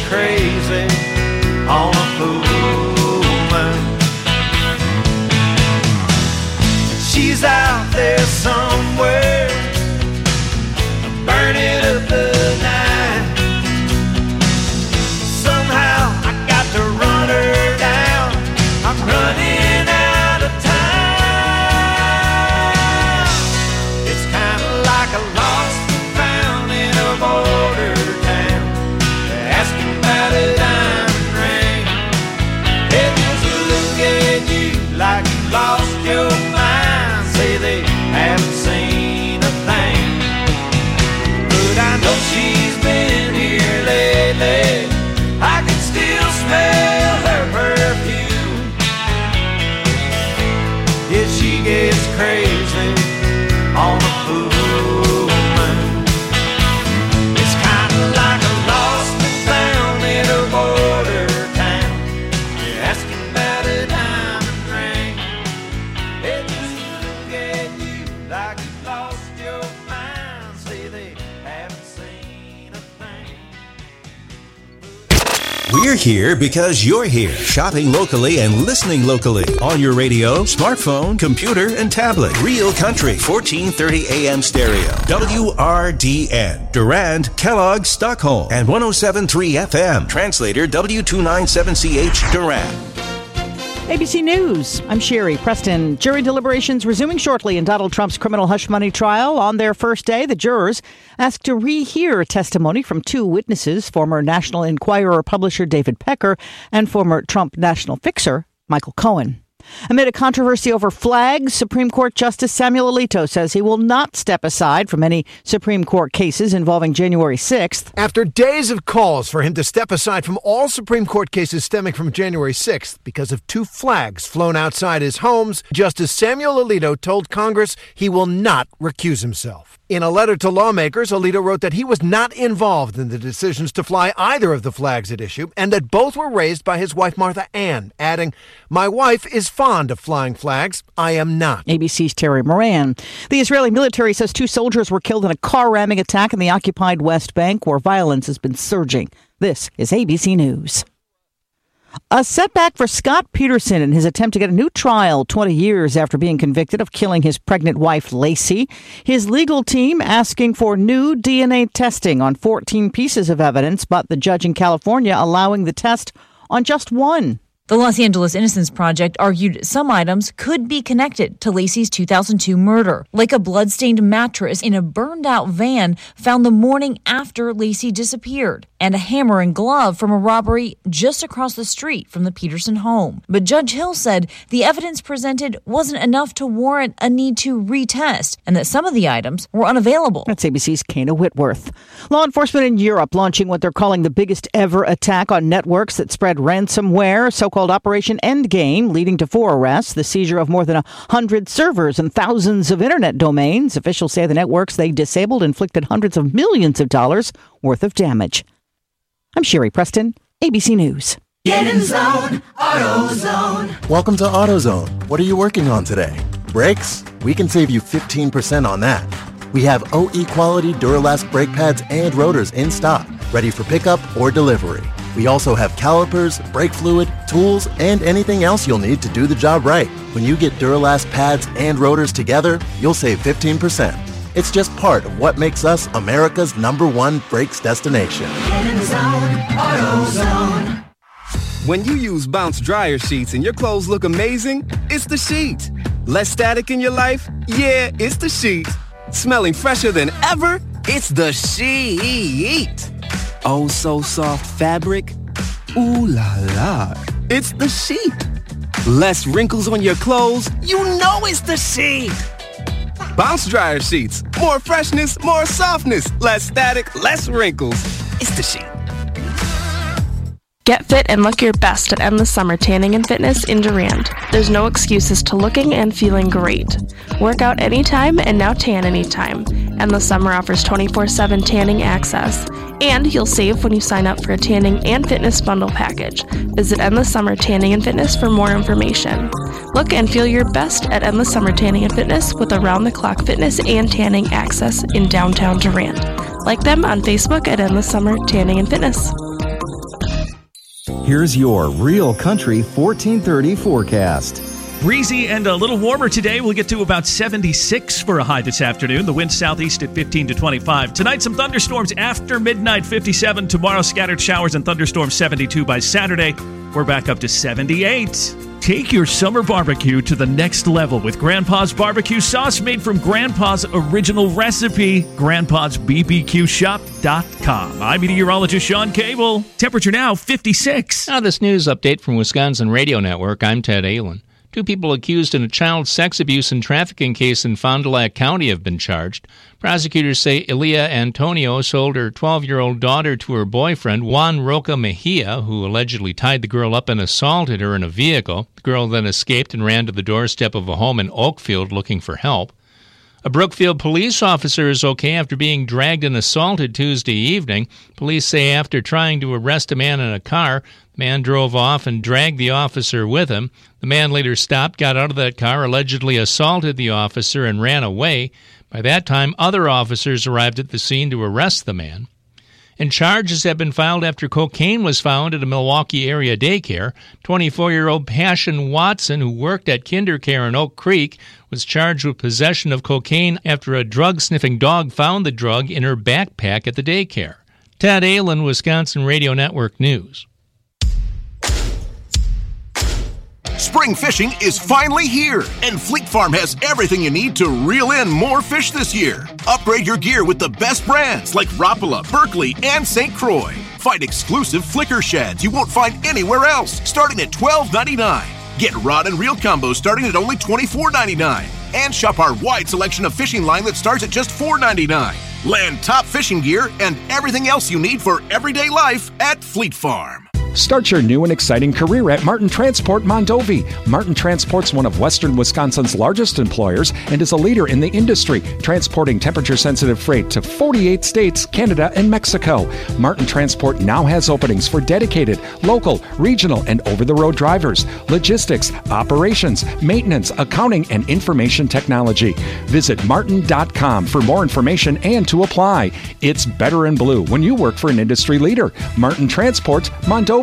crazy on a full moon. She's out there somewhere, burning up the night. Somehow I got to run her down. I'm running out of time. It's kind of like a lost and found in a border town. Asking about a diamond ring. They just look at you like you lost your mind. Say they haven't seen a thing. But I know she's been here lately. I can still smell her perfume. Yeah, she gets crazy on a full moon. It's kind of like a lost and found in a border town. You're asking about a diamond ring. They just look at you like you lost your mind. Say they haven't seen a thing. We're here because you're here, shopping locally and listening locally. On your radio, smartphone, computer, and tablet. Real Country, 1430 AM stereo. WRDN, Durand, Kellogg, Stockholm. And 107.3 FM, translator W297CH, Durand. ABC News, I'm Sherry Preston. Jury deliberations resuming shortly in Donald Trump's criminal hush money trial. On their first day, the jurors asked to rehear testimony from two witnesses, former National Enquirer publisher David Pecker and former Trump national fixer Michael Cohen. Amid a controversy over flags, Supreme Court Justice Samuel Alito says he will not step aside from any Supreme Court cases involving January 6th. After days of calls for him to step aside from all Supreme Court cases stemming from January 6th because of two flags flown outside his homes, Justice Samuel Alito told Congress he will not recuse himself. In a letter to lawmakers, Alito wrote that he was not involved in the decisions to fly either of the flags at issue and that both were raised by his wife Martha Ann, adding, "My wife is fond of flying flags. I am not." ABC's Terry Moran. The Israeli military says two soldiers were killed in a car ramming attack in the occupied West Bank, where violence has been surging. This is ABC News. A setback for Scott Peterson in his attempt to get a new trial 20 years after being convicted of killing his pregnant wife, Lacey. His legal team asking for new DNA testing on 14 pieces of evidence, but the judge in California allowing the test on just one. The Los Angeles Innocence Project argued some items could be connected to Lacey's 2002 murder, like a bloodstained mattress in a burned-out van found the morning after Lacey disappeared, and a hammer and glove from a robbery just across the street from the Peterson home. But Judge Hill said the evidence presented wasn't enough to warrant a need to retest, and that some of the items were unavailable. That's ABC's Kana Whitworth. Law enforcement in Europe launching what they're calling the biggest ever attack on networks that spread ransomware, so-called Operation Endgame, leading to 4 arrests, the seizure of more than 100 servers and thousands of internet domains. Officials say the networks they disabled inflicted hundreds of millions of dollars worth of damage. I'm Sherry Preston, ABC News. Get in zone, AutoZone. Welcome to AutoZone. What are you working on today? Brakes? We can save you 15% on that. We have OE quality Duralast brake pads and rotors in stock, ready for pickup or delivery. We also have calipers, brake fluid, tools, and anything else you'll need to do the job right. When you get Duralast pads and rotors together, you'll save 15%. It's just part of what makes us America's #1 brakes destination. Get in zone, AutoZone. When you use Bounce dryer sheets and your clothes look amazing, it's the sheet. Less static in your life? Yeah, it's the sheet. Smelling fresher than ever? It's the sheet. Oh, so soft fabric? Ooh la la. It's the sheet. Less wrinkles on your clothes? You know it's the sheet. Bounce dryer sheets. More freshness, more softness. Less static, less wrinkles. It's the sheet. Get fit and look your best at Endless Summer Tanning and Fitness in Durand. There's no excuses to looking and feeling great. Work out anytime and now tan anytime. Endless Summer offers 24/7 tanning access. And you'll save when you sign up for a tanning and fitness bundle package. Visit Endless Summer Tanning and Fitness for more information. Look and feel your best at Endless Summer Tanning and Fitness with around-the-clock fitness and tanning access in downtown Durand. Like them on Facebook at Endless Summer Tanning and Fitness. Here's your Real Country 1430 forecast. Breezy and a little warmer today. We'll get to about 76 for a high this afternoon. The wind southeast at 15 to 25. Tonight, some thunderstorms after midnight, 57. Tomorrow, scattered showers and thunderstorms, 72 by Saturday. We're back up to 78. Take your summer barbecue to the next level with Grandpa's Barbecue Sauce made from Grandpa's original recipe, grandpa'sbbqshop.com. I'm meteorologist Sean Cable. Temperature now 56. Now this news update from Wisconsin Radio Network. I'm Ted Ahlin. 2 people accused in a child sex abuse and trafficking case in Fond du Lac County have been charged. Prosecutors say Elia Antonio sold her 12-year-old daughter to her boyfriend, Juan Roca Mejia, who allegedly tied the girl up and assaulted her in a vehicle. The girl then escaped and ran to the doorstep of a home in Oakfield looking for help. A Brookfield police officer is okay after being dragged and assaulted Tuesday evening. Police say after trying to arrest a man in a car, the man drove off and dragged the officer with him. The man later stopped, got out of that car, allegedly assaulted the officer, and ran away. By that time, other officers arrived at the scene to arrest the man. And charges have been filed after cocaine was found at a Milwaukee area daycare. 24-year-old Passion Watson, who worked at KinderCare in Oak Creek, was charged with possession of cocaine after a drug-sniffing dog found the drug in her backpack at the daycare. Ted Ahlin, Wisconsin Radio Network News. Spring fishing is finally here, and Fleet Farm has everything you need to reel in more fish this year. Upgrade your gear with the best brands like Rapala, Berkley, and St. Croix. Find exclusive flicker sheds you won't find anywhere else, starting at $12.99. Get rod and reel combos starting at only $24.99. And shop our wide selection of fishing line that starts at just $4.99. Land top fishing gear and everything else you need for everyday life at Fleet Farm. Start your new and exciting career at Martin Transport Mondovi. Martin Transport's one of western Wisconsin's largest employers and is a leader in the industry, transporting temperature-sensitive freight to 48 states, Canada, and Mexico. Martin Transport now has openings for dedicated, local, regional, and over-the-road drivers, logistics, operations, maintenance, accounting, and information technology. Visit martin.com for more information and to apply. It's better in blue when you work for an industry leader. Martin Transport Mondovi.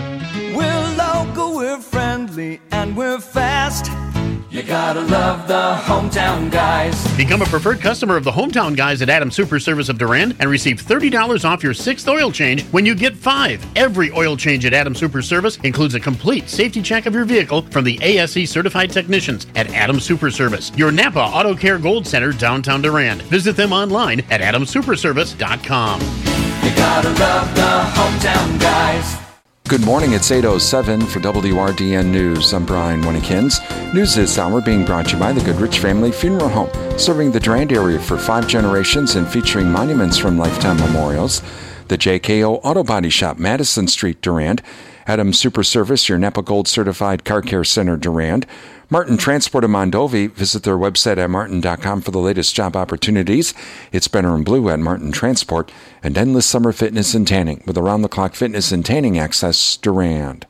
We're local, we're friendly, and we're fast. You gotta love the Hometown Guys. Become a preferred customer of the Hometown Guys at Adams Super Service of Durand and receive $30 off your 6th oil change when you get 5. Every oil change at Adams Super Service includes a complete safety check of your vehicle from the ASE certified technicians at Adams Super Service, your Napa Auto Care Gold Center, downtown Durand. Visit them online at adamsuperservice.com. You gotta love the Hometown Guys. Good morning, it's 8:07 for WRDN News. I'm Brian Winnekins. News this hour being brought to you by the Goodrich Family Funeral Home, serving the Durand area for 5 generations and featuring monuments from lifetime memorials. The JKO Auto Body Shop, Madison Street, Durand. Adams Super Service, your Napa Gold Certified Car Care Center, Durand. Martin Transport of Mondovi. Visit their website at martin.com for the latest job opportunities. It's better in blue at Martin Transport. And Endless Summer Fitness and Tanning with around-the-clock fitness and tanning access, Durand.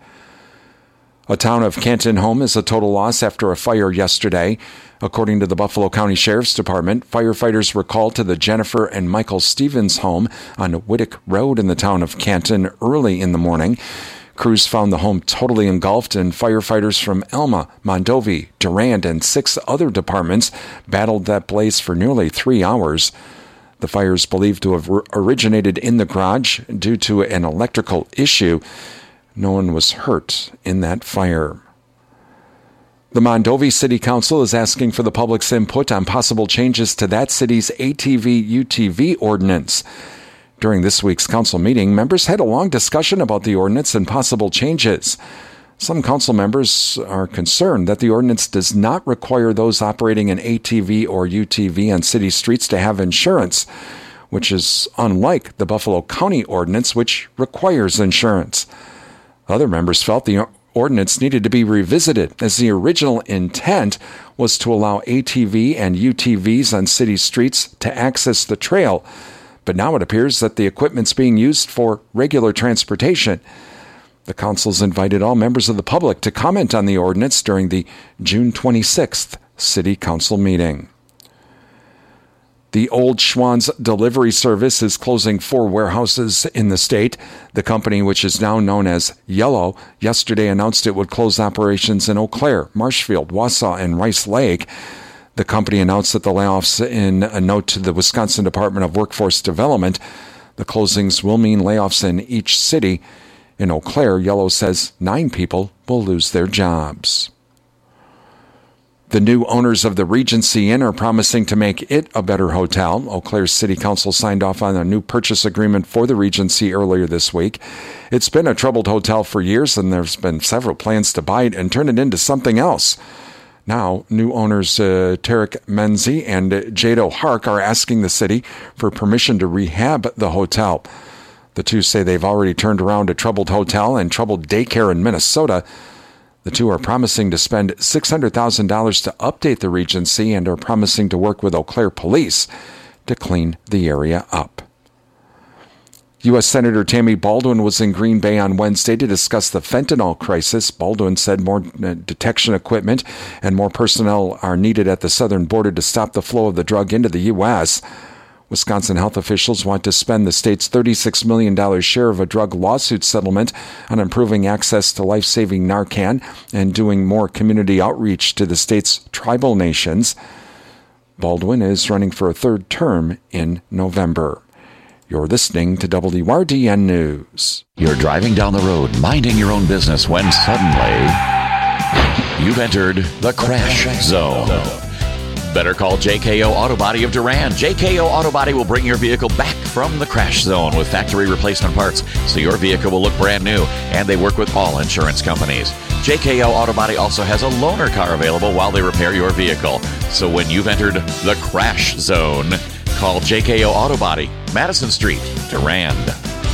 A town of Canton home is a total loss after a fire yesterday. According to the Buffalo County Sheriff's Department, firefighters were called to the Jennifer and Michael Stevens home on Whittick Road in the town of Canton early in the morning. Crews found the home totally engulfed, and firefighters from Elma, Mondovi, Durand, and 6 other departments battled that blaze for nearly 3 hours. The fire is believed to have originated in the garage due to an electrical issue. No one was hurt in that fire. The Mondovi City Council is asking for the public's input on possible changes to that city's ATV-UTV ordinance. During this week's council meeting, members had a long discussion about the ordinance and possible changes. Some council members are concerned that the ordinance does not require those operating an ATV or UTV on city streets to have insurance, which is unlike the Buffalo County ordinance, which requires insurance. Other members felt the ordinance needed to be revisited, as the original intent was to allow ATV and UTVs on city streets to access the trail. But now it appears that the equipment's being used for regular transportation. The council's invited all members of the public to comment on the ordinance during the June 26th City Council meeting. The Old Schwann's delivery service is closing 4 warehouses in the state. The company, which is now known as Yellow, yesterday announced it would close operations in Eau Claire, Marshfield, Wausau, and Rice Lake. The company announced that the layoffs in a note to the Wisconsin Department of Workforce Development. The closings will mean layoffs in each city. In Eau Claire, Yellow says 9 people will lose their jobs. The new owners of the Regency Inn are promising to make it a better hotel. Eau Claire City Council signed off on a new purchase agreement for the Regency earlier this week. It's been a troubled hotel for years, and there's been several plans to buy it and turn it into something else. Now, new owners Tarek Menzi and Jado Hark are asking the city for permission to rehab the hotel. The two say they've already turned around a troubled hotel and troubled daycare in Minnesota. The two are promising to spend $600,000 to update the Regency and are promising to work with Eau Claire police to clean the area up. U.S. Senator Tammy Baldwin was in Green Bay on Wednesday to discuss the fentanyl crisis. Baldwin said more detection equipment and more personnel are needed at the southern border to stop the flow of the drug into the U.S. Wisconsin health officials want to spend the state's $36 million share of a drug lawsuit settlement on improving access to life-saving Narcan and doing more community outreach to the state's tribal nations. Baldwin is running for a 3rd term in November. You're listening to WRDN News. You're driving down the road, minding your own business, when suddenly you've entered the crash zone. Better call JKO Auto Body of Durand. JKO Auto Body will bring your vehicle back from the crash zone with factory replacement parts so your vehicle will look brand new, and they work with all insurance companies. JKO Auto Body also has a loaner car available while they repair your vehicle. So when you've entered the crash zone, call JKO Auto Body, Madison Street, Durand.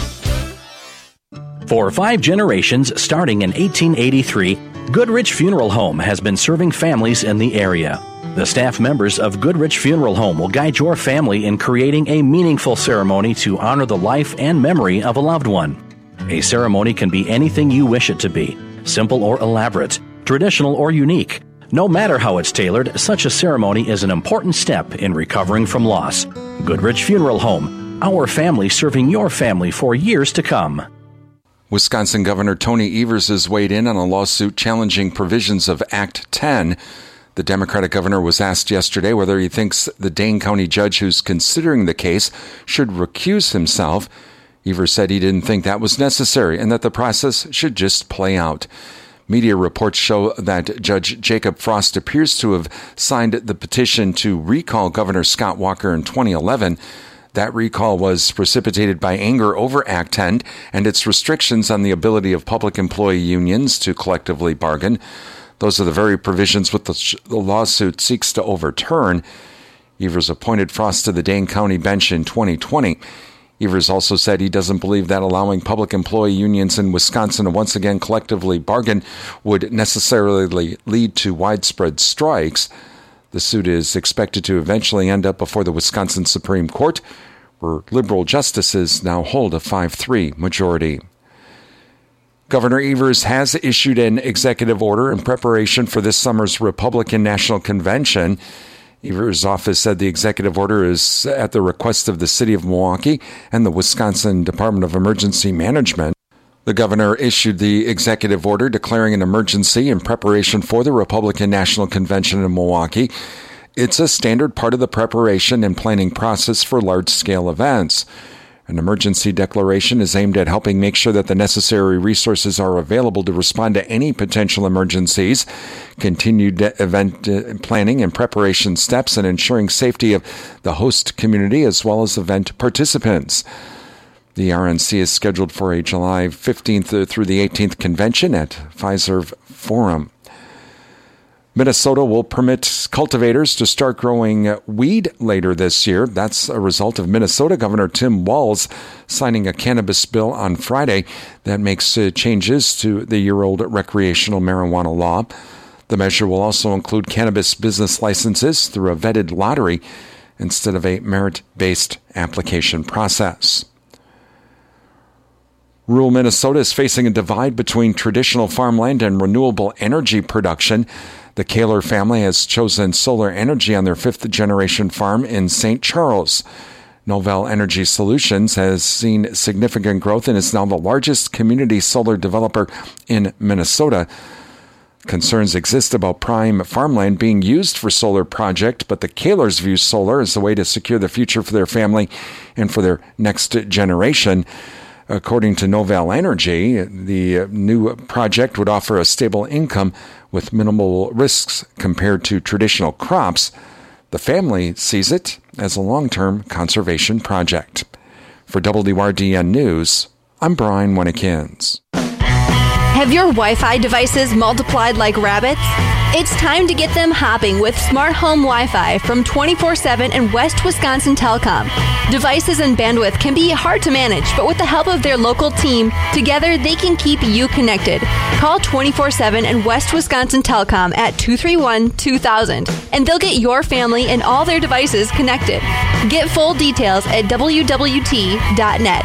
For 5 generations, starting in 1883, Goodrich Funeral Home has been serving families in the area. The staff members of Goodrich Funeral Home will guide your family in creating a meaningful ceremony to honor the life and memory of a loved one. A ceremony can be anything you wish it to be, simple or elaborate, traditional or unique. No matter how it's tailored, such a ceremony is an important step in recovering from loss. Goodrich Funeral Home, our family serving your family for years to come. Wisconsin Governor Tony Evers has weighed in on a lawsuit challenging provisions of Act 10. The Democratic governor was asked yesterday whether he thinks the Dane County judge who's considering the case should recuse himself. Evers said he didn't think that was necessary and that the process should just play out. Media reports show that Judge Jacob Frost appears to have signed the petition to recall Governor Scott Walker in 2011. That recall was precipitated by anger over Act 10 and its restrictions on the ability of public employee unions to collectively bargain. Those are the very provisions which the lawsuit seeks to overturn. Evers appointed Frost to the Dane County bench in 2020. Evers also said he doesn't believe that allowing public employee unions in Wisconsin to once again collectively bargain would necessarily lead to widespread strikes. The suit is expected to eventually end up before the Wisconsin Supreme Court, where liberal justices now hold a 5-3 majority. Governor Evers has issued an executive order in preparation for this summer's Republican National Convention. Evers' office said the executive order is at the request of the city of Milwaukee and the Wisconsin Department of Emergency Management. The governor issued the executive order declaring an emergency in preparation for the Republican National Convention in Milwaukee. It's a standard part of the preparation and planning process for large-scale events. An emergency declaration is aimed at helping make sure that the necessary resources are available to respond to any potential emergencies, continued event planning and preparation steps, and ensuring safety of the host community as well as event participants. The RNC is scheduled for a July 15th through the 18th convention at Fiserv Forum. Minnesota will permit cultivators to start growing weed later this year. That's a result of Minnesota Governor Tim Walz signing a cannabis bill on Friday that makes changes to the year-old recreational marijuana law. The measure will also include cannabis business licenses through a vetted lottery instead of a merit-based application process. Rural Minnesota is facing a divide between traditional farmland and renewable energy production. The Kaler family has chosen solar energy on their 5th-generation farm in St. Charles. Novell Energy Solutions has seen significant growth and is now the largest community solar developer in Minnesota. Concerns exist about prime farmland being used for solar project, but the Kalers view solar as a way to secure the future for their family and for their next generation. According to Novell Energy, the new project would offer a stable income with minimal risks compared to traditional crops. The family sees it as a long-term conservation project. For WRDN News, I'm Brian Winnekins. Have your Wi-Fi devices multiplied like rabbits? It's time to get them hopping with Smart Home Wi-Fi from 24/7 and West Wisconsin Telecom. Devices and bandwidth can be hard to manage, but with the help of their local team, together they can keep you connected. Call 24/7 and West Wisconsin Telecom at 231-2000, and they'll get your family and all their devices connected. Get full details at wwt.net.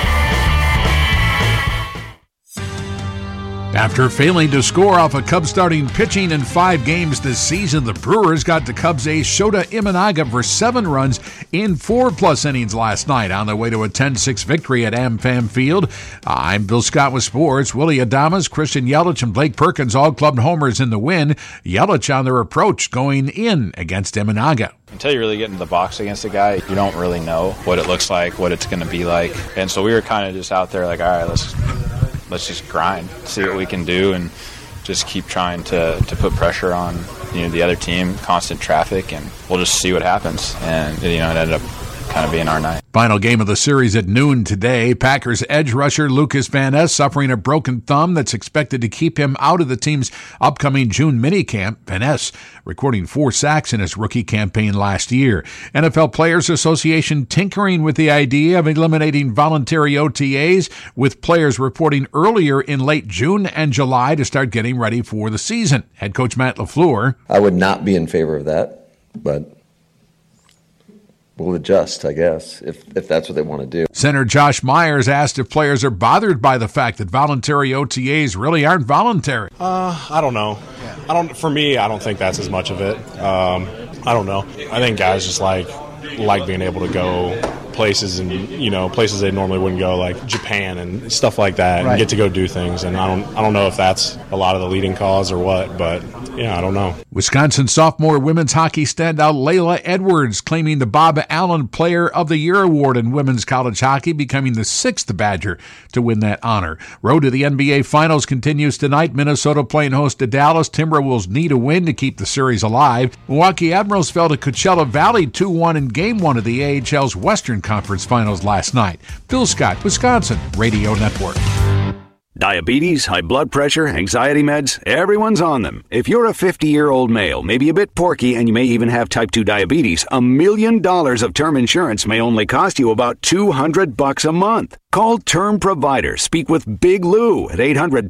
After failing to score off of Cubs starting pitching in 5 games this season, the Brewers got the Cubs ace Shota Imanaga for 7 runs in 4+ innings last night on their way to a 10-6 victory at AmFam Field. I'm Bill Scott with sports. Willie Adames, Christian Yelich, and Blake Perkins all clubbed homers in the win. Yelich on their approach going in against Imanaga. Until you really get into the box against a guy, you don't really know what it looks like, what it's going to be like. And so we were kind of just out there like, all right, let's just grind, see what we can do, and just keep trying to put pressure on the other team, constant traffic, and we'll just see what happens. And it ended up kind of being our night. Final game of the series at noon today. Packers edge rusher Lucas Van Ness suffering a broken thumb that's expected to keep him out of the team's upcoming June minicamp. Van Ness recording 4 sacks in his rookie campaign last year. NFL Players Association tinkering with the idea of eliminating voluntary OTAs, with players reporting earlier in late June and July to start getting ready for the season. Head coach Matt LaFleur. I would not be in favor of that, but we'll adjust, I guess, if that's what they want to do. Senator Josh Myers asked if players are bothered by the fact that voluntary OTAs really aren't voluntary. I don't know. For me, I don't think that's as much of it. I don't know. I think guys just like being able to go places and places they normally wouldn't go, like Japan and stuff like that, right, and get to go do things. And I don't know if that's a lot of the leading cause or what, but I don't know. Wisconsin sophomore women's hockey standout Layla Edwards claiming the Bob Allen Player of the Year award in women's college hockey, becoming the 6th Badger to win that honor. Road to the NBA Finals continues tonight. Minnesota playing host to Dallas. Timberwolves need a win to keep the series alive. Milwaukee Admirals fell to Coachella Valley 2-1 in Game 1 of the AHL's Western Conference Finals last night. Phil Scott, Wisconsin Radio Network. Diabetes, high blood pressure, anxiety meds, everyone's on them. If you're a 50-year-old male, maybe a bit porky, and you may even have type 2 diabetes, $1 million of term insurance may only cost you about $200 a month. Call Term Provider. Speak with Big Lou at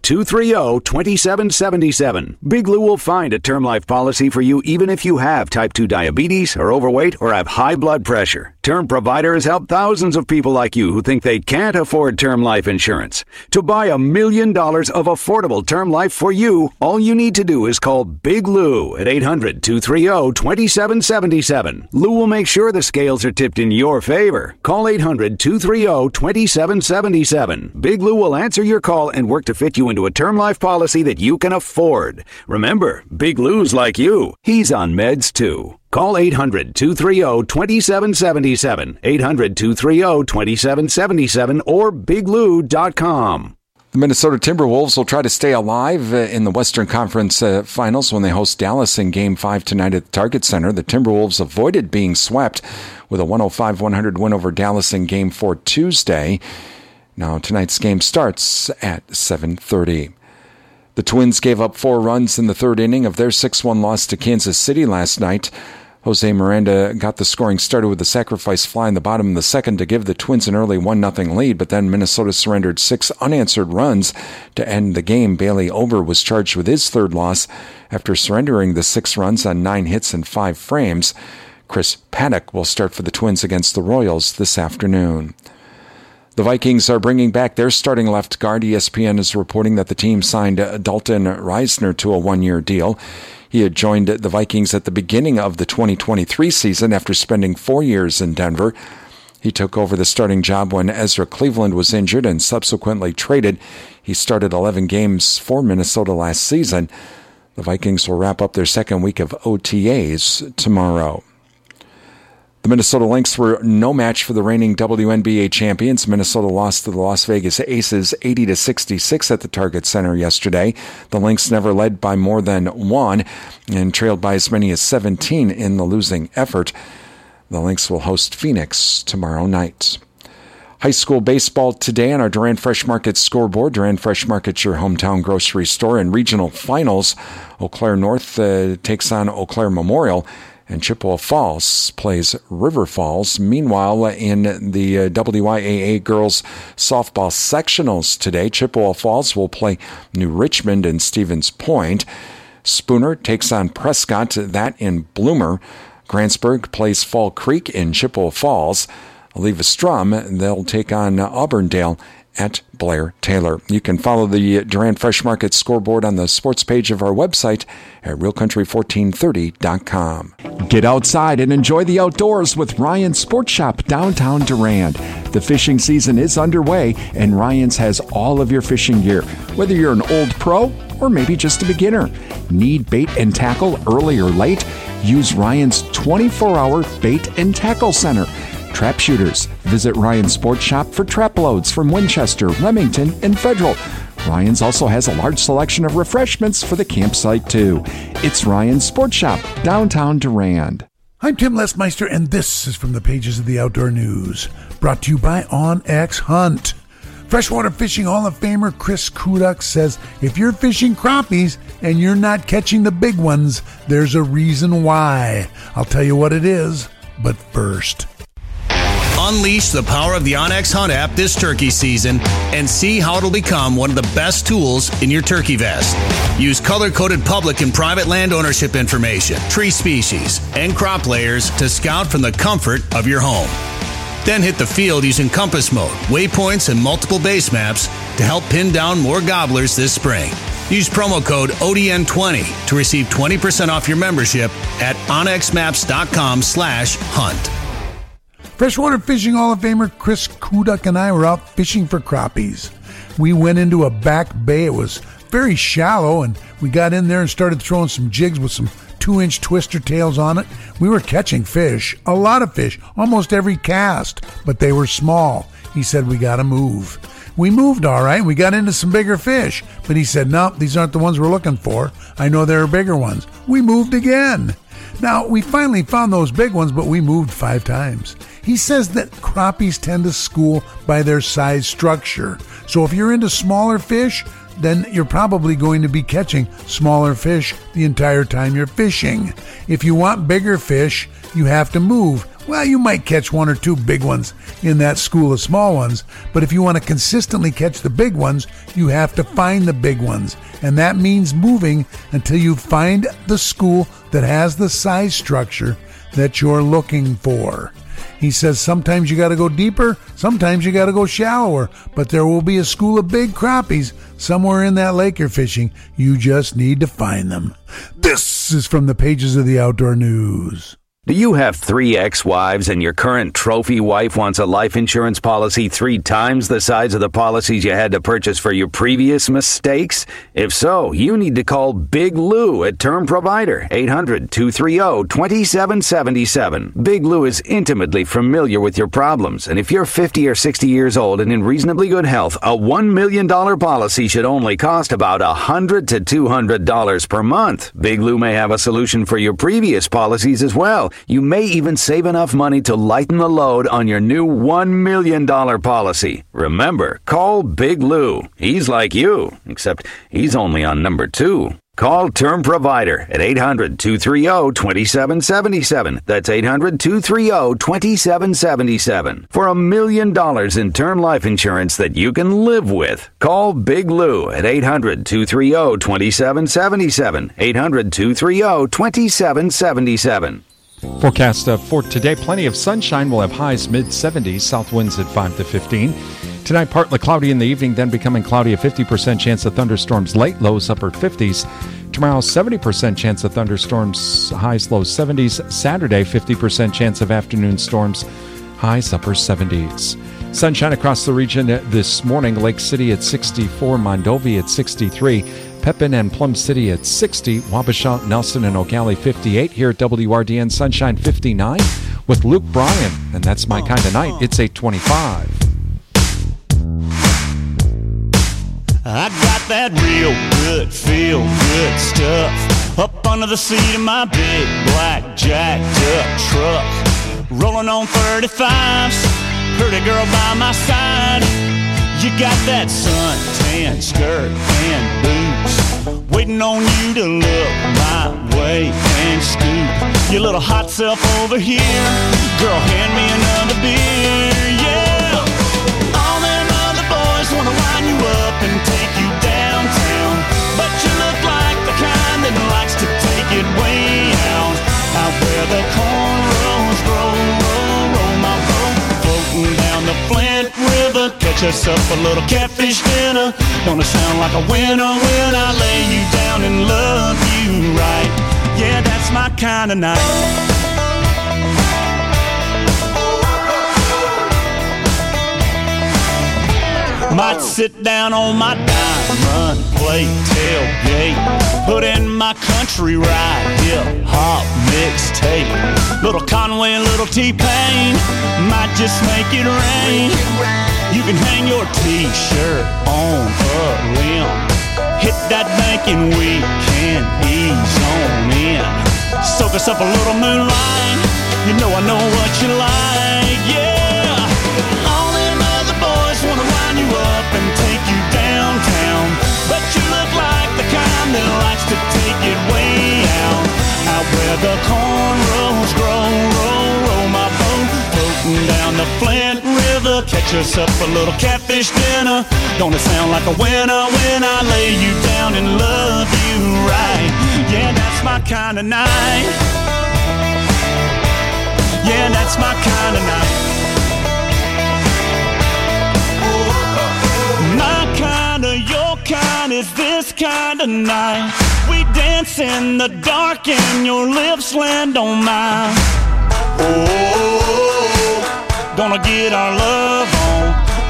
800-230-2777. Big Lou will find a term life policy for you even if you have type 2 diabetes, are overweight, or have high blood pressure. Term Provider has helped thousands of people like you who think they can't afford term life insurance. To buy $1 million of affordable term life for you, all you need to do is call Big Lou at 800-230-2777. Lou will make sure the scales are tipped in your favor. Call 800-230-2777. Big Lou will answer your call and work to fit you into a term life policy that you can afford. Remember, Big Lou's like you. He's on meds too. Call 800-230-2777, 800-230-2777, or biglou.com. The Minnesota Timberwolves will try to stay alive in the Western Conference Finals when they host Dallas in Game 5 tonight at the Target Center. The Timberwolves avoided being swept with a 105-100 win over Dallas in Game 4 Tuesday. Now, tonight's game starts at 7:30. The Twins gave up 4 runs in the 3rd inning of their 6-1 loss to Kansas City last night. Jose Miranda got the scoring started with a sacrifice fly in the bottom of the 2nd to give the Twins an early 1-0 lead, but then Minnesota surrendered 6 unanswered runs to end the game. Bailey Ober was charged with his 3rd loss after surrendering the 6 runs on 9 hits and 5 frames. Chris Paddock will start for the Twins against the Royals this afternoon. The Vikings are bringing back their starting left guard. ESPN is reporting that the team signed Dalton Reisner to a 1-year deal. He had joined the Vikings at the beginning of the 2023 season after spending 4 years in Denver. He took over the starting job when Ezra Cleveland was injured and subsequently traded. He started 11 games for Minnesota last season. The Vikings will wrap up their second week of OTAs tomorrow. The Minnesota Lynx were no match for the reigning WNBA champions. Minnesota lost to the Las Vegas Aces 80-66 at the Target Center yesterday. The Lynx never led by more than one and trailed by as many as 17 in the losing effort. The Lynx will host Phoenix tomorrow night. High school baseball today on our Durand Fresh Market scoreboard. Durand Fresh Market, your hometown grocery store. In regional finals, Eau Claire North takes on Eau Claire Memorial, and Chippewa Falls plays River Falls. Meanwhile, in the WIAA girls softball sectionals today, Chippewa Falls will play New Richmond and Stevens Point. Spooner takes on Prescott, that in Bloomer. Grantsburg plays Fall Creek in Chippewa Falls. Oliva Strum, they'll take on Auburndale at Blair Taylor. You can follow the Durand Fresh Market scoreboard on the sports page of our website at realcountry1430.com. Get outside and enjoy the outdoors with Ryan's Sports Shop downtown Durand. The fishing season is underway, and Ryan's has all of your fishing gear, whether you're an old pro or maybe just a beginner. Need bait and tackle early or late? Use Ryan's 24-hour bait and tackle center. Trap shooters, visit Ryan's Sports Shop for trap loads from Winchester, Remington, and Federal. Ryan's also has a large selection of refreshments for the campsite, too. It's Ryan's Sports Shop, downtown Durand. I'm Tim Lesmeister, and this is from the pages of the Outdoor News, brought to you by OnX Hunt. Freshwater Fishing Hall of Famer Chris Kuduk says, if you're fishing crappies and you're not catching the big ones, there's a reason why. I'll tell you what it is, but first. Unleash the power of the OnX Hunt app this turkey season and see how it'll become one of the best tools in your turkey vest. Use color-coded public and private land ownership information, tree species, and crop layers to scout from the comfort of your home. Then hit the field using compass mode, waypoints, and multiple base maps to help pin down more gobblers this spring. Use promo code ODN20 to receive 20% off your membership at onxmaps.com/hunt. Freshwater Fishing Hall of Famer Chris Kuduk and I were out fishing for crappies. We went into a back bay. It was very shallow, and we got in there and started throwing some jigs with some 2-inch twister tails on it. We were catching fish, a lot of fish, almost every cast, but they were small. He said, we got to move. We moved all right. We got into some bigger fish, but he said, no, these aren't the ones we're looking for. I know there are bigger ones. We moved again. Now, we finally found those big ones, but we moved 5 times. He says that crappies tend to school by their size structure. So if you're into smaller fish, then you're probably going to be catching smaller fish the entire time you're fishing. If you want bigger fish, you have to move. Well, you might catch 1 or 2 big ones in that school of small ones, but if you want to consistently catch the big ones, you have to find the big ones. And that means moving until you find the school that has the size structure that you're looking for. He says sometimes you got to go deeper, sometimes you got to go shallower, but there will be a school of big crappies somewhere in that lake you're fishing. You just need to find them. This is from the pages of the Outdoor News. Do you have 3 ex-wives and your current trophy wife wants a life insurance policy 3 times the size of the policies you had to purchase for your previous mistakes? If so, you need to call Big Lou at Term Provider, 800-230-2777. Big Lou is intimately familiar with your problems, and if you're 50 or 60 years old and in reasonably good health, a $1 million policy should only cost about $100 to $200 per month. Big Lou may have a solution for your previous policies as well. You may even save enough money to lighten the load on your new $1 million policy. Remember, call Big Lou. He's like you, except he's only on number 2. Call Term Provider at 800-230-2777. That's 800-230-2777. For $1 million in term life insurance that you can live with. Call Big Lou at 800-230-2777. 800-230-2777. Forecast for today, plenty of sunshine. We'll have highs mid-70s, south winds at 5 to 15. Tonight, partly cloudy in the evening, then becoming cloudy, a 50% chance of thunderstorms late, lows upper 50s. Tomorrow, 70% chance of thunderstorms, highs low 70s. Saturday, 50% chance of afternoon storms, highs upper 70s. Sunshine across the region this morning. Lake City at 64, Mondovi at 63, Pepin and Plum City at 60, Wabasha, Nelson, and Ocala 58. Here at WRDN, sunshine 59 with Luke Bryan, and that's my kind of night. It's 8:25. I got that real good, feel good stuff up under the seat of my big black jacked up truck, rolling on 35s, pretty girl by my side. You got that suntan skirt and boots, waiting on you to look my way and scoop your little hot self over here. Girl, hand me another beer, yeah. All them other boys wanna line you up and take you downtown, but you look like the kind that likes to take it way out where the cornrows grow, roll my boat, floating down the Flint River. Catch us up a little catfish dinner. Gonna sound like a winner when I lay you down and love you right. Yeah, that's my kind of night. Might sit down on my diamond plate tailgate, put in my country ride, hip-hop mixtape. Little Conway, little T-Pain, might just make it rain. You can hang your T-shirt on a limb, hit that bank and we can ease on in. Soak us up a little moonlight, you know I know what you like, yeah. All them other boys wanna line you up and take you downtown, but you look like the kind that likes to take it way out where the cornrows grow, roll my boat, floating down the Flint River. Catch us up a little catfish dinner. Gonna sound like a winner when I lay you down and love you right. Yeah, that's my kind of night. Yeah, that's my kind of night. My kind of, your kind is this kind of night. We dance in the dark and your lips land on mine. Oh, gonna get our love on.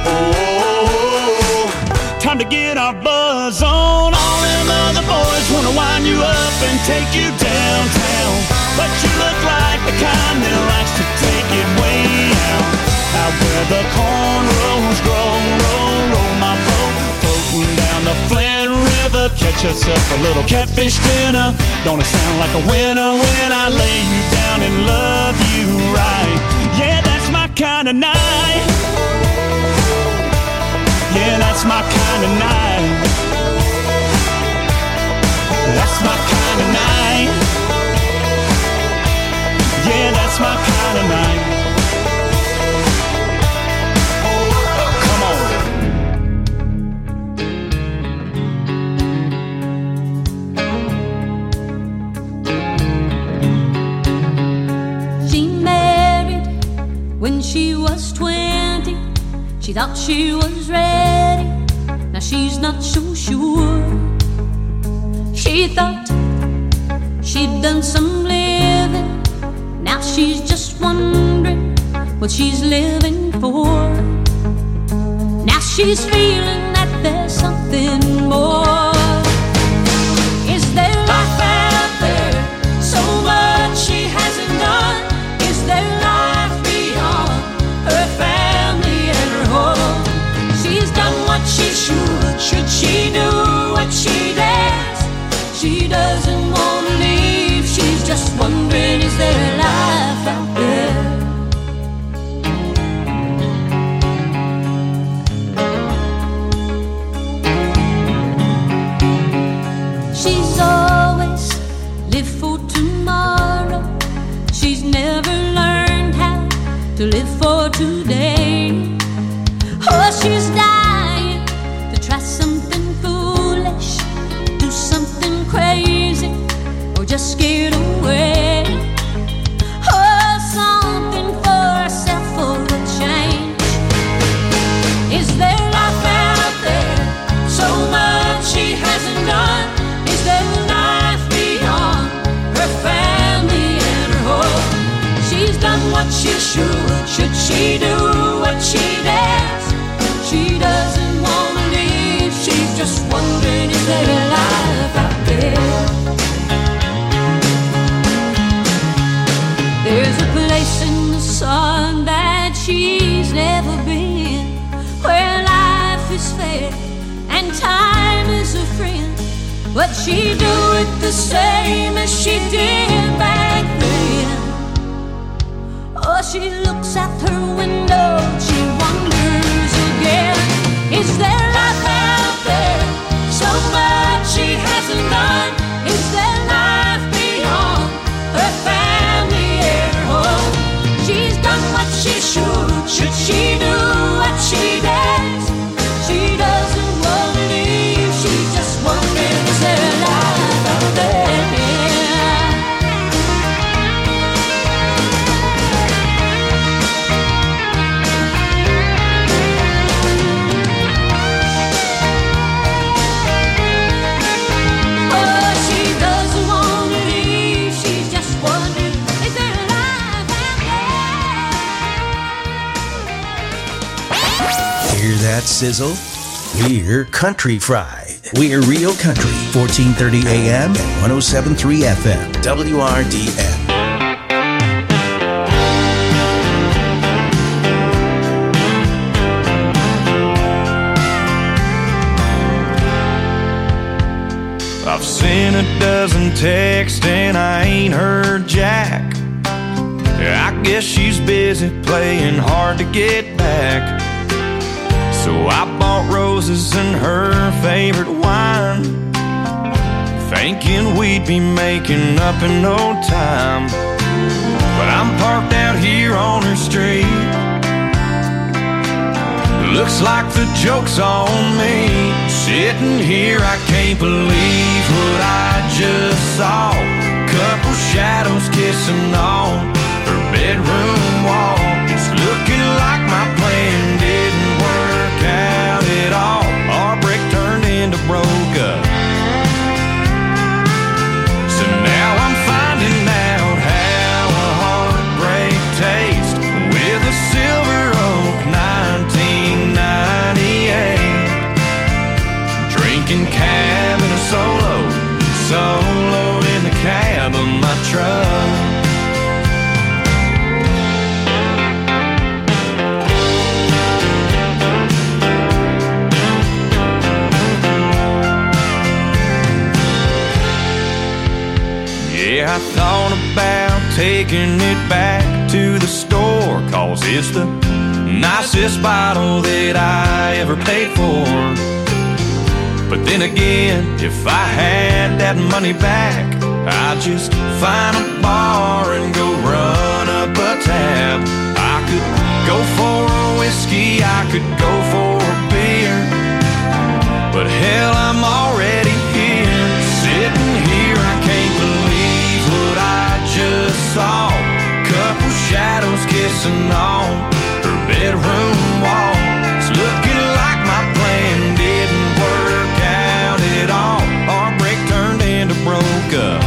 Oh, time to get our buzz on. All them other boys wanna wind you up and take you downtown, but you look like the kind that likes to take it way out where the cornrows grow, roll my boat, floating down the Flint River. Catch us up a little catfish dinner. Gonna sound like a winner when I lay you down and love you right. Yeah, that's my kind of night. Yeah, that's my kind of night. That's my kind of night. Yeah, that's my kind of night. When she was 20, she thought she was ready. Now she's not so sure. She thought she'd done some living. Now she's just wondering what she's living for. Now she's feeling that there's something more. Is there life out there? So much she hasn't done. Is there life beyond her family and her home? She's done what she should she do what she dares? She doesn't want to leave, she's just wondering, is there life out there? She's always lived for tomorrow. She's never learned how to live for today. Oh, she's dying to try something foolish, do something crazy, or just scared away. Oh, something for herself for a change. Is there life out there? So much she hasn't done. Is there life? what she should she do what she dares? She doesn't want to leave, she's just wondering, is there a life out there? There's a place in the sun that she's never been, where life is fair and time is a friend. But she'd do it the same as she did back then. Oh, she looks out her window, she wonders again, is there life out there? So much she hasn't done. Is there life beyond her family and her home? She's done what she should she do what she dares? She doesn't want to leave, she's just wondering, is there life out there? Hear that sizzle? We're Country Fried. We're Real Country, 1430 AM and 107.3 FM, WRDN. I've sent a dozen texts and I ain't heard Jack. I guess she's busy playing hard to get back. So I bought roses and her favorite wine, thinking we'd be making up in no time. But I'm parked out here on her street. Looks like the joke's on me. Sitting here, I can't believe what I just saw. Couple shadows kissing on her bedroom wall. It's looking like my plan didn't work out at all. Our brick turned into broke up. So now I'm finding out how a heartbreak tastes with a Silver Oak 1998. Drinking cab in a solo in the cab of my truck. Yeah, I thought about taking it back to the store, 'cause it's the nicest bottle that I ever paid for. But then again, if I had that money back, I'd just find a bar and go run up a tab. I could go for a whiskey, I could go for a beer, but hell, I'm already here. Sitting here, I can't believe what I just saw. Couple shadows kissing on her bedroom wall. It's looking like my plan didn't work out at all. Our break turned into broke up.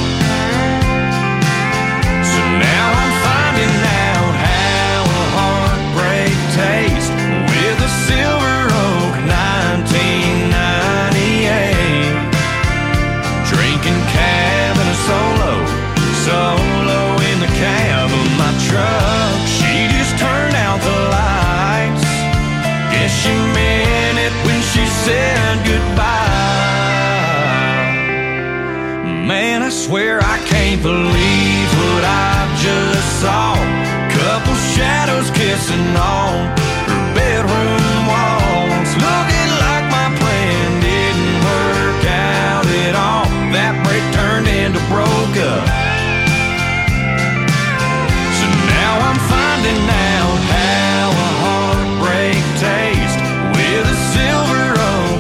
So now I'm finding out how a heartbreak tastes with a Silver Oak 1998. Drinking cab in a solo in the cab of my truck. She just turned out the lights. Guess she meant it when she said goodbye. Man, I swear I can't believe what I just saw. Couple shadows kissing on her bedroom walls. Looking like my plan didn't work out at all. That break turned into broke up. So now I'm finding out how a heartbreak tastes with a Silver Oak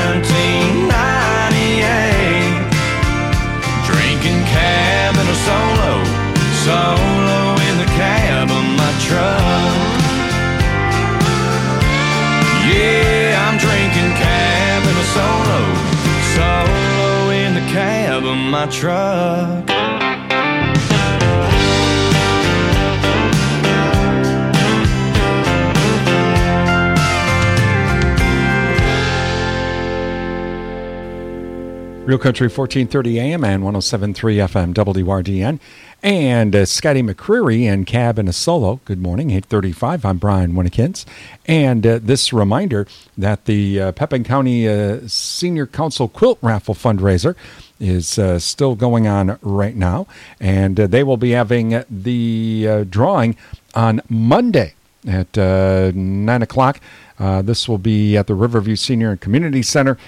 1998. Drinking cab in a solo in the cab of my truck. Yeah, I'm drinking cab in a solo in the cab of my truck. Real Country 1430 AM and 107.3 FM WRDN. And Scotty McCreery and Cab and a Solo. Good morning, 8:35. I'm Brian Winnekins. And this reminder that the Pepin County Senior Council Quilt Raffle fundraiser is still going on right now. And they will be having the drawing on Monday at 9 o'clock. This will be at the Riverview Senior and Community Center.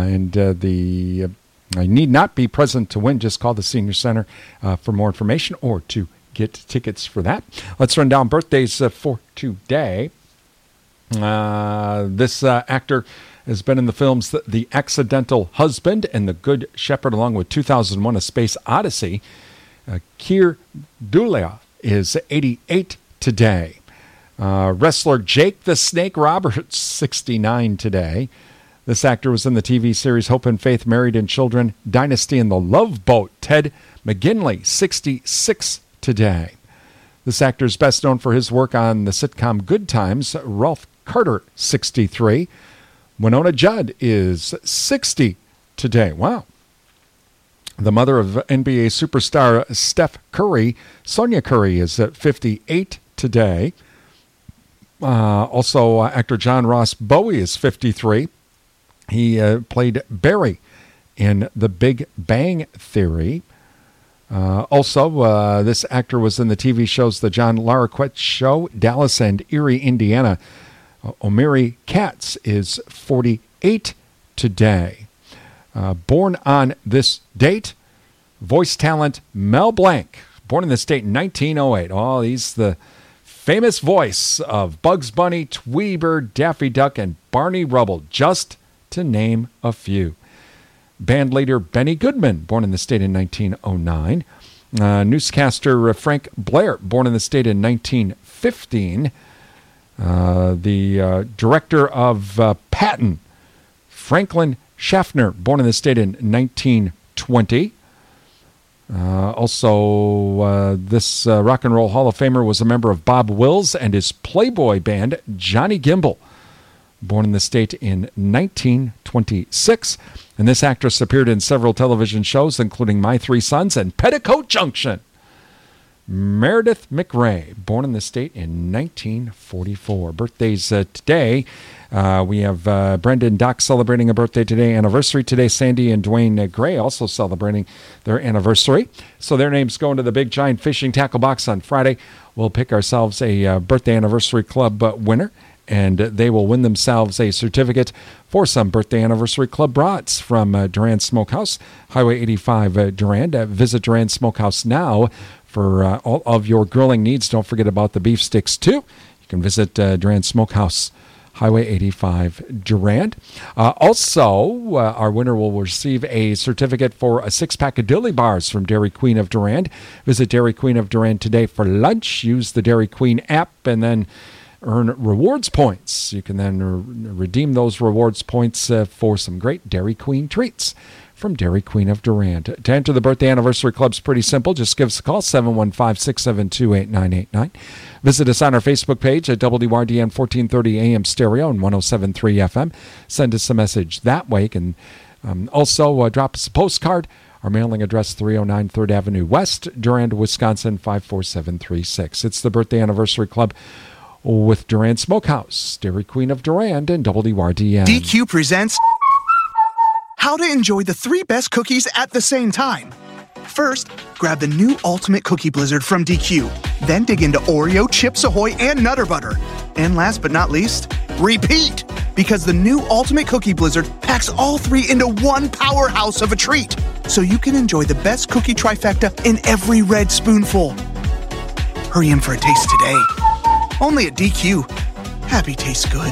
I need not be present to win. Just call the Senior Center for more information or to get tickets for that. Let's run down birthdays for today. This actor has been in the films The Accidental Husband and The Good Shepherd, along with 2001: A Space Odyssey. Keir Dullea is 88 today. Wrestler Jake the Snake Roberts, 69 today. This actor was in the TV series Hope and Faith, Married and Children, Dynasty, and The Love Boat. Ted McGinley, 66 today. This actor is best known for his work on the sitcom Good Times. Ralph Carter, 63. Winona Judd is 60 today. Wow. The mother of NBA superstar Steph Curry, Sonia Curry, is 58 today. Also, actor John Ross Bowie is 53. He played Barry in The Big Bang Theory. Also, this actor was in the TV shows The John Larroquette Show, Dallas and Erie, Indiana. Omiri Katz is 48 today. Born on this date, voice talent Mel Blanc. Born in this date in 1908. Oh, he's the famous voice of Bugs Bunny, Tweety Bird, Daffy Duck, and Barney Rubble, just to name a few. Band leader Benny Goodman, born in the state in 1909. Newscaster Frank Blair, born in the state in 1915. The director of Patton, Franklin Schaffner, born in the state in 1920. This Rock and Roll Hall of Famer was a member of Bob Wills and his Playboy band, Johnny Gimbel, born in the state in 1926. And this actress appeared in several television shows, including My Three Sons and Petticoat Junction. Meredith McRae, born in the state in 1944. Birthdays today. We have Brendan Dock celebrating a birthday today. Anniversary today. Sandy and Dwayne Gray also celebrating their anniversary. So their names go into the Big Giant Fishing Tackle Box on Friday. We'll pick ourselves a Birthday Anniversary Club winner, and they will win themselves a certificate for some Birthday Anniversary Club brats from Durand Smokehouse, Highway 85 Durand. Visit Durand Smokehouse now for all of your grilling needs. Don't forget about the beef sticks, too. You can visit Durand Smokehouse, Highway 85 Durand. Our winner will receive a certificate for a 6-pack of Dilly Bars from Dairy Queen of Durand. Visit Dairy Queen of Durand today for lunch. Use the Dairy Queen app and then earn rewards points. You can then redeem those rewards points for some great Dairy Queen treats from Dairy Queen of Durand. To enter the Birthday Anniversary Club is pretty simple. Just give us a call, 715-672-8989. Visit us on our Facebook page at WRDN 1430 AM Stereo and 107.3 FM. Send us a message that way. You can also drop us a postcard. Our mailing address, 309 3rd Avenue West, Durand, Wisconsin, 54736. It's the Birthday Anniversary Club with Durand Smokehouse, Dairy Queen of Durand, and WRDN. DQ presents How to Enjoy the 3 Best Cookies at the Same Time. First, grab the new Ultimate Cookie Blizzard from DQ. Then dig into Oreo, Chips Ahoy, and Nutter Butter. And last but not least, repeat! Because the new Ultimate Cookie Blizzard packs all 3 into one powerhouse of a treat. So you can enjoy the best cookie trifecta in every red spoonful. Hurry in for a taste today. Only at DQ. Happy tastes good.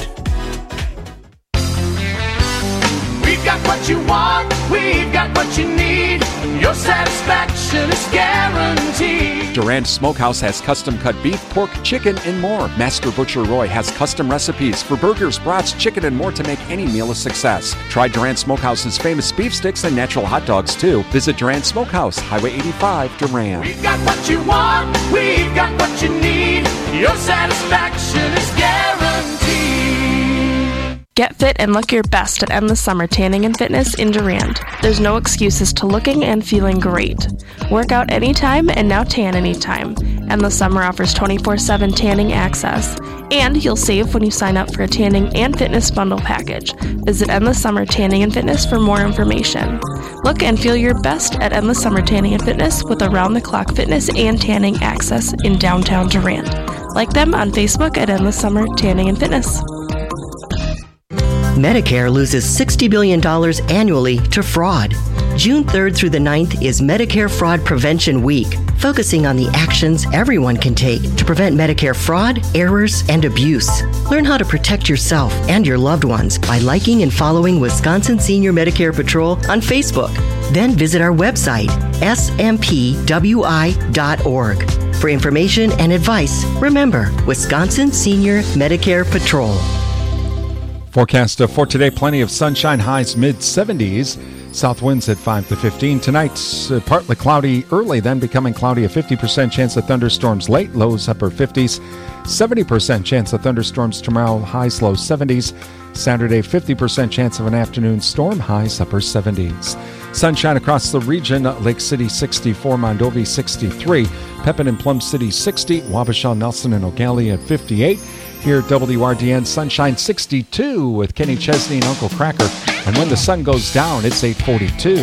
We've got what you want, we've got what you need. Your satisfaction is guaranteed. Durand Smokehouse has custom-cut beef, pork, chicken, and more. Master Butcher Roy has custom recipes for burgers, brats, chicken, and more to make any meal a success. Try Durand Smokehouse's famous beef sticks and natural hot dogs, too. Visit Durand Smokehouse, Highway 85, Durand. We've got what you want, we've got what you need. Your satisfaction is guaranteed. Get fit and look your best at Endless Summer Tanning and Fitness in Durand. There's no excuses to looking and feeling great. Work out anytime and now tan anytime. Endless Summer offers 24/7 tanning access. And you'll save when you sign up for a tanning and fitness bundle package. Visit Endless Summer Tanning and Fitness for more information. Look and feel your best at Endless Summer Tanning and Fitness with around-the-clock fitness and tanning access in downtown Durand. Like them on Facebook at Endless Summer Tanning and Fitness. Medicare loses $60 billion annually to fraud. June 3rd through the 9th is Medicare Fraud Prevention Week, focusing on the actions everyone can take to prevent Medicare fraud, errors, and abuse. Learn how to protect yourself and your loved ones by liking and following Wisconsin Senior Medicare Patrol on Facebook. Then visit our website, smpwi.org. For information and advice, remember, Wisconsin Senior Medicare Patrol. Forecast for today, plenty of sunshine, highs mid-70s. South winds at 5 to 15. Tonight's partly cloudy early, then becoming cloudy. A 50% chance of thunderstorms late, lows upper 50s. 70% chance of thunderstorms tomorrow, highs low 70s. Saturday, 50% chance of an afternoon storm, highs upper 70s. Sunshine across the region, Lake City 64, Mondovi 63, Pepin and Plum City 60, Wabasha, Nelson, and O'Galley at 58. Here at WRDN, sunshine 62 with Kenny Chesney and Uncle Cracker. And when the sun goes down, it's 8:42.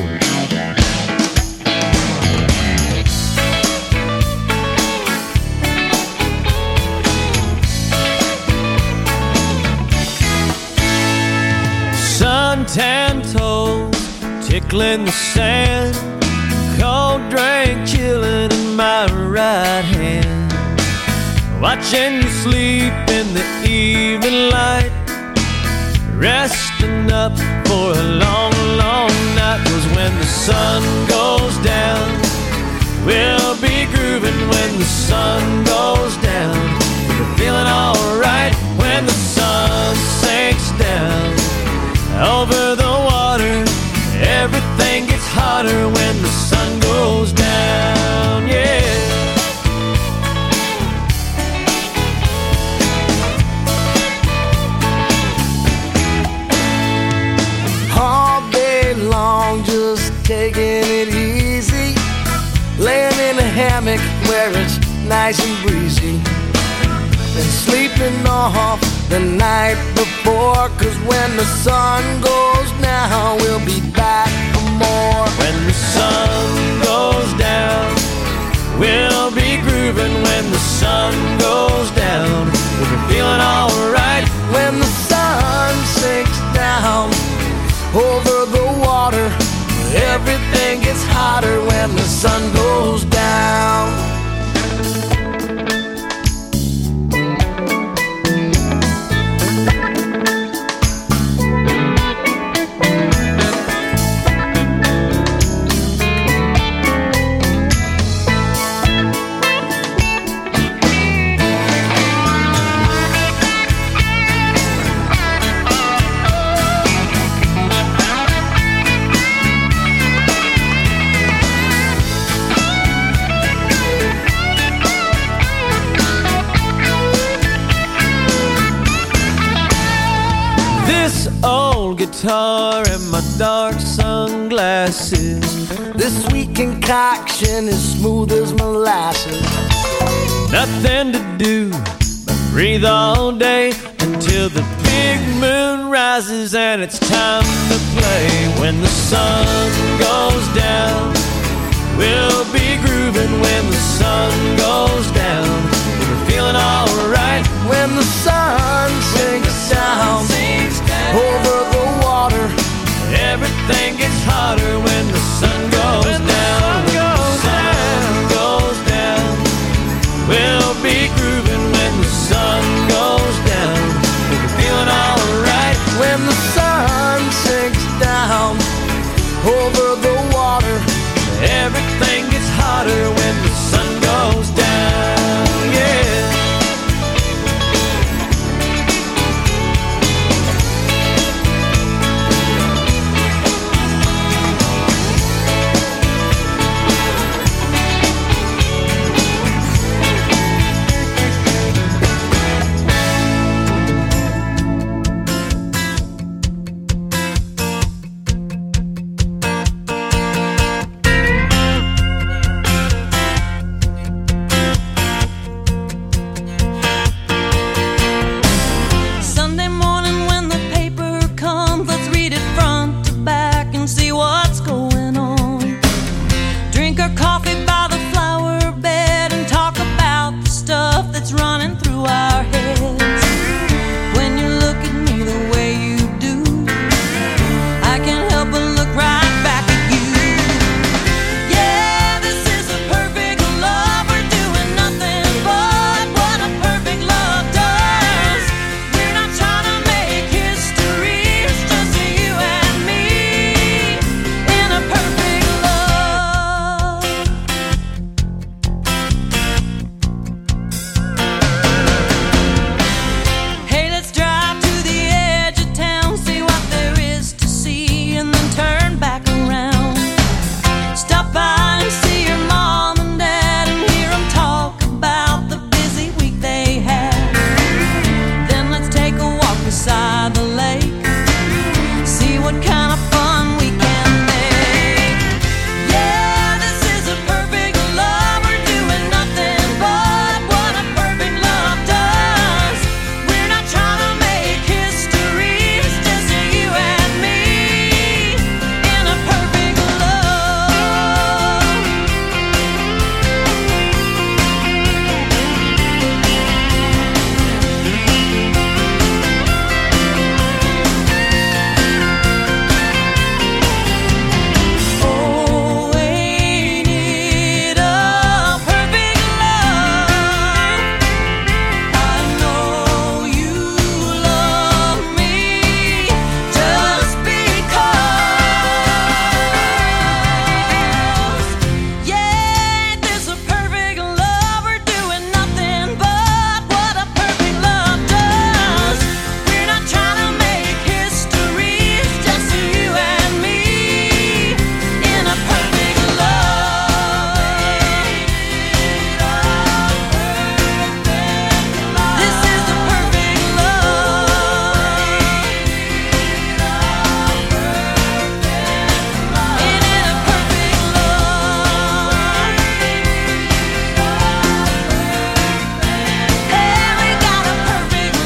Suntan toes tickling the sand, cold drink chilling in my right hand. Watching you sleep in the evening light, resting up for a long, long night. 'Cause when the sun goes down, we'll be grooving. When the sun goes down, we're feeling alright. When the sun sinks down over the water, everything gets hotter when the sun goes down, yeah. Just taking it easy, laying in a hammock where it's nice and breezy, and sleeping off the night before. 'Cause when the sun goes down, we'll be back for more. When the sun goes down, we'll be grooving. When the sun goes down, we'll be feeling alright. When the sun sinks down over the water, everything gets hotter when the sun goes down. Guitar and my dark sunglasses, this sweet concoction is smooth as molasses. Nothing to do but breathe all day until the big moon rises and it's time to play. When the sun goes down, we'll be grooving. When the sun goes down, we're feeling alright. When the sun sinks down over the water, everything gets hotter when the sun goes down. When the sun goes down, we'll be grooving. When the sun goes down, we'll be feeling alright. When the sun sinks down over the water, everything gets hotter when the sun goes down. running through our heads. When you look at me the way you do, I can't help but look right back at you. Yeah, this is a perfect love. We're doing nothing but what a perfect love does. We're not trying to make history, it's just you and me in a perfect love. Hey, let's drive to the edge of town, see what there is to see, and then turn back around. Stop by and see your mom and dad and hear them talk about the busy week they had. Then let's take a walk beside the lake, see what kind of fun we can make. Yeah, this is a perfect love. We're doing nothing but what a perfect love does. We're not trying to make history, it's just you and me in a perfect love. Oh, ain't it a perfect love? I know you love me just because. Yeah, this a perfect love. We're doing nothing but what a perfect love does. We're not trying to make history, it's just you and me in a perfect love. This is the perfect love. Ain't it a perfect love? Hey, we got a perfect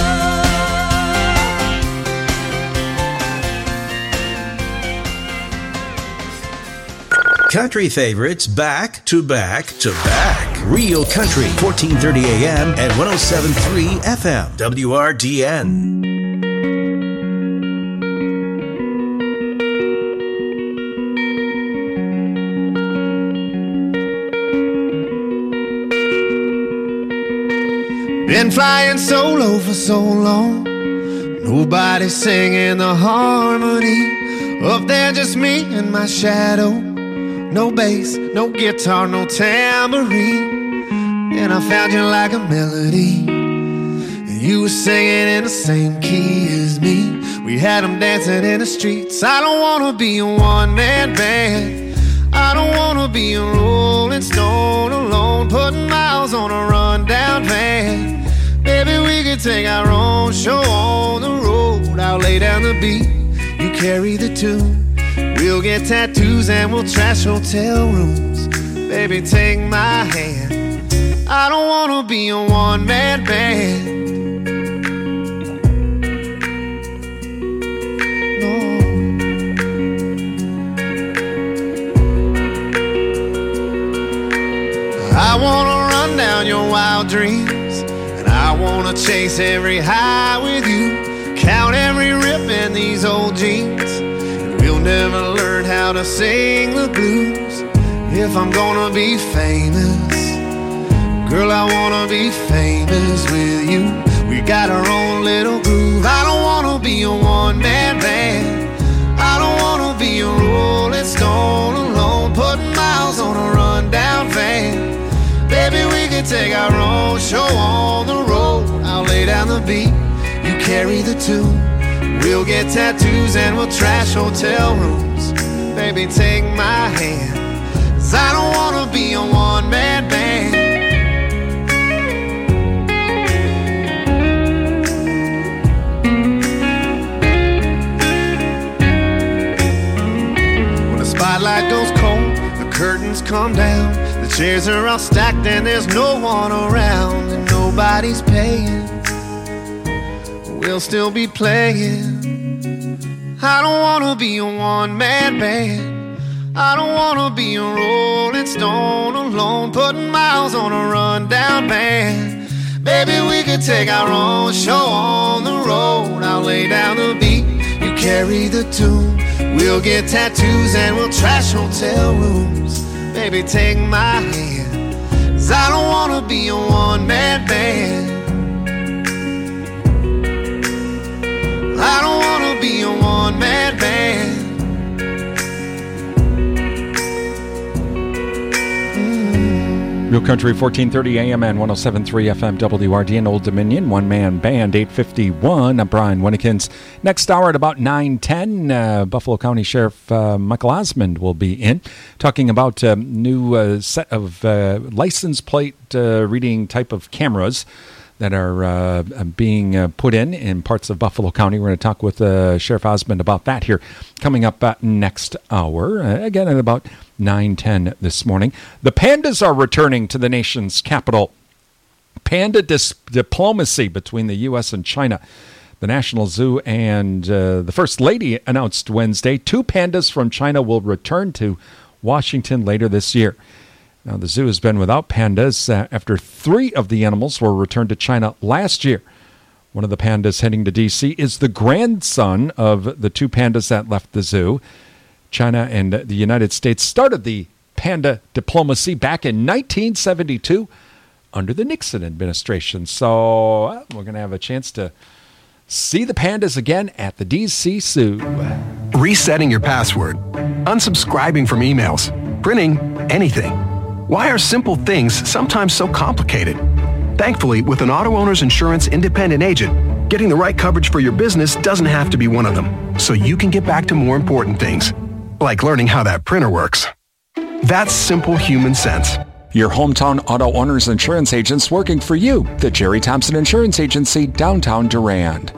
love. Country favorites back to back to back. Real Country, 1430 AM and 107.3 FM. WRDN. Been flying solo for so long, nobody singing the harmony. Up there just me and my shadow. No bass, no guitar, no tambourine. And I found you like a melody, and you were singing in the same key as me. We had them dancing in the streets. I don't wanna be a one-man band, I don't wanna be a rolling stone alone, putting miles on a rundown van. Maybe we could take our own show on the road. I'll lay down the beat, you carry the tune. We'll get tattoos and we'll trash hotel rooms. Baby, take my hand, I don't wanna be a one-man band. I wanna run down your wild dreams, and I wanna chase every high with you, count every rip in these old jeans, and we'll never learn how to sing the blues. If I'm gonna be famous, girl, I wanna be famous with you. We got our own little groove. I don't wanna be a one-man band, I don't wanna be a rolling stone alone, putting miles on a rundown van. Baby, we can take our own show on the road. I'll lay down the beat, you carry the tune. We'll get tattoos and we'll trash hotel rooms. Baby, take my hand, 'cause I don't wanna be a one-man band. When the spotlight goes cold, the curtains come down, the chairs are all stacked and there's no one around, and nobody's paying, we'll still be playing. I don't wanna be a one-man band, I don't wanna be a rolling stone alone, putting miles on a rundown van. Baby, we could take our own show on the road. I'll lay down the beat, you carry the tune. We'll get tattoos and we'll trash hotel rooms. Baby, take my hand, 'cause I don't wanna be a one-man band. I don't wanna be a one-man band. Real Country, 1430 AM and 107.3 FM WRDN Old Dominion, one-man band, 8:51. I'm Brian Winnekins. Next hour at about 9:10, Buffalo County Sheriff Michael Osmond will be in, talking about a new set of license plate reading type of cameras that are being put in parts of Buffalo County. We're going to talk with Sheriff Osmond about that here coming up next hour, again at about 9:10 this morning. The pandas are returning to the nation's capital. Panda diplomacy between the U.S. and China. The National Zoo and the First Lady announced Wednesday 2 pandas from China will return to Washington later this year. Now, the zoo has been without pandas after 3 of the animals were returned to China last year. One of the pandas heading to D.C. is the grandson of the 2 pandas that left the zoo. China and the United States started the panda diplomacy back in 1972 under the Nixon administration. So we're going to have a chance to see the pandas again at the D.C. Zoo. Resetting your password, unsubscribing from emails, printing anything. Why are simple things sometimes so complicated? Thankfully, with an auto owner's insurance independent agent, getting the right coverage for your business doesn't have to be one of them, so you can get back to more important things, like learning how that printer works. That's simple human sense. Your hometown auto owner's insurance agents working for you. The Jerry Thompson Insurance Agency, downtown Durand.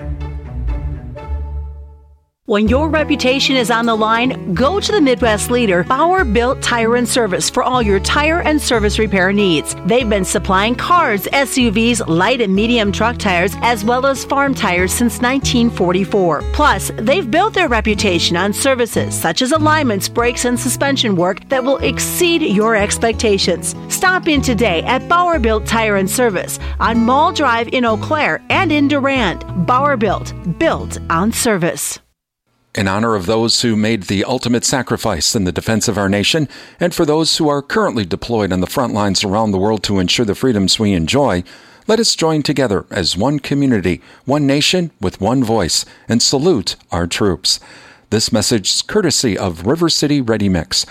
When your reputation is on the line, go to the Midwest leader, Bauer Built Tire and Service, for all your tire and service repair needs. They've been supplying cars, SUVs, light and medium truck tires, as well as farm tires since 1944. Plus, they've built their reputation on services such as alignments, brakes, and suspension work that will exceed your expectations. Stop in today at Bauer Built Tire and Service on Mall Drive in Eau Claire and in Durand. Bauer Built on service. In honor of those who made the ultimate sacrifice in the defense of our nation, and for those who are currently deployed on the front lines around the world to ensure the freedoms we enjoy, let us join together as one community, one nation with one voice, and salute our troops. This message is courtesy of River City Ready Mix,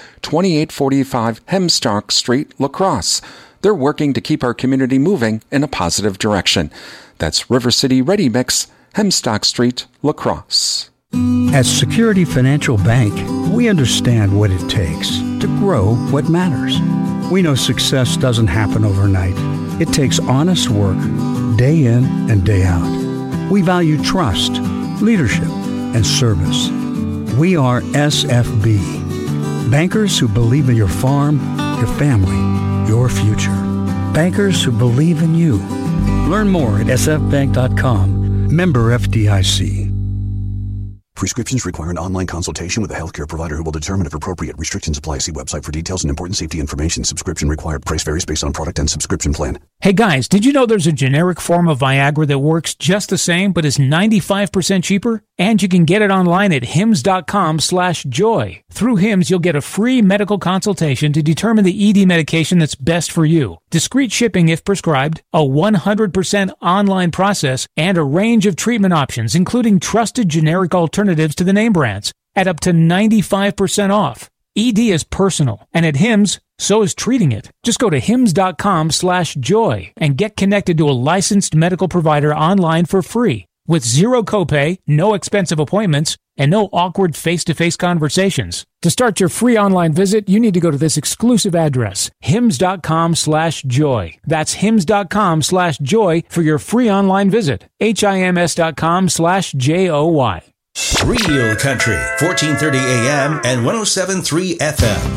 2845 Hemstock Street, La Crosse. They're working to keep our community moving in a positive direction. That's River City Ready Mix, Hemstock Street, La Crosse. At Security Financial Bank, we understand what it takes to grow what matters. We know success doesn't happen overnight. It takes honest work, day in and day out. We value trust, leadership, and service. We are SFB, bankers who believe in your farm, your family, your future. Bankers who believe in you. Learn more at sfbank.com. Member FDIC. Prescriptions require an online consultation with a healthcare provider who will determine if appropriate. Restrictions apply. See website for details and important safety information. Subscription required. Price varies based on product and subscription plan. Hey guys, did you know there's a generic form of Viagra that works just the same but is 95% cheaper? And you can get it online at hims.com/joy. Through Hims, you'll get a free medical consultation to determine the ED medication that's best for you. Discreet shipping if prescribed, a 100% online process, and a range of treatment options, including trusted generic alternatives to the name brands, at up to 95% off. ED is personal, and at Hims, so is treating it. Just go to hims.com/joy and get connected to a licensed medical provider online for free, with zero copay, no expensive appointments, and no awkward face-to-face conversations. To start your free online visit, you need to go to this exclusive address, hims.com/joy. That's hims.com/joy for your free online visit. HIMS.com/JOY. Real Country, 1430 AM and 107.3 FM.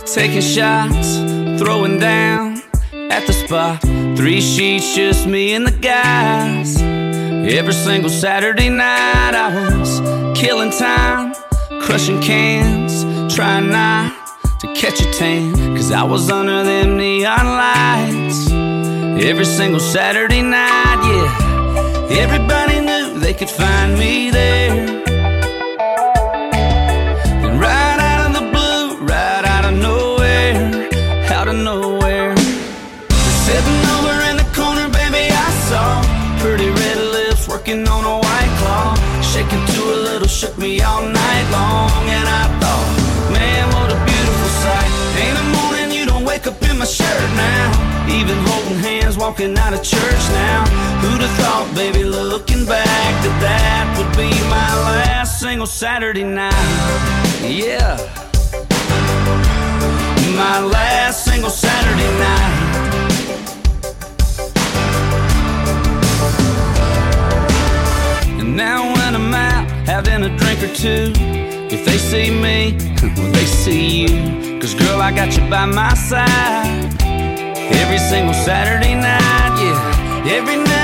taking shots, throwing down at the spot. 3 sheets, just me and the guys. Every single Saturday night I was killing time, crushing cans, trying not to catch a tan, 'cause I was under them neon lights. Every single Saturday night, yeah, everybody knew they could find me there. And right out of the blue, right out of nowhere, out of nowhere, sitting over in the corner, baby, I saw pretty red lips working on a white claw, shaking to a little, shook me all night long. And I thought, man, what a beautiful sight. Ain't a morning you don't wake up in my shirt now, even holding hands walking out of church now. Who'd have thought, baby, looking back, that that would be my last single Saturday night. Yeah, my last single Saturday night. And now when I'm out having a drink or two, if they see me, well, they see you. 'Cause girl, I got you by my side every single Saturday night, yeah, every night.